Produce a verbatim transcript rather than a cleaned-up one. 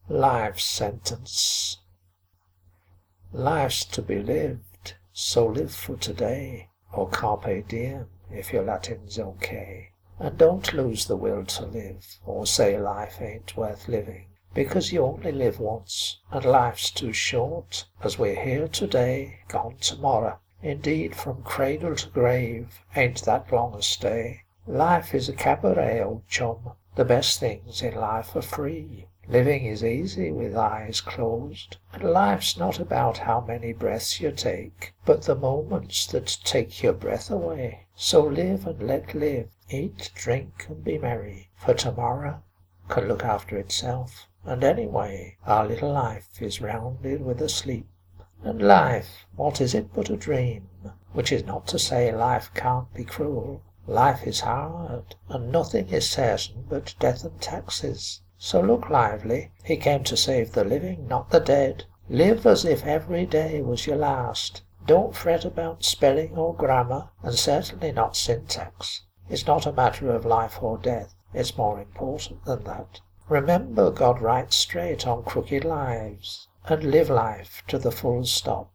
Life's sentence. Life's to be lived, so live for today, or carpe diem if your Latin's okay. And don't lose the will to live, or say life ain't worth living, because you only live once, and life's too short, as we're here today, gone tomorrow. Indeed, from cradle to grave ain't that long a stay. Life is a cabaret, old chum, the best things in life are free. Living is easy with eyes closed, and life's not about how many breaths you take, but the moments that take your breath away. So live and let live, eat, drink, and be merry, for tomorrow can look after itself. And anyway, our little life is rounded with a sleep. And life, what is it but a dream? Which is not to say life can't be cruel. Life is hard, and nothing is certain but death and taxes. So look lively, he came to save the living, not the dead. Live as if every day was your last. Don't fret about spelling or grammar, and certainly not syntax. It's not a matter of life or death, it's more important than that. Remember, God writes straight on crooked lives, and live life to the full stop.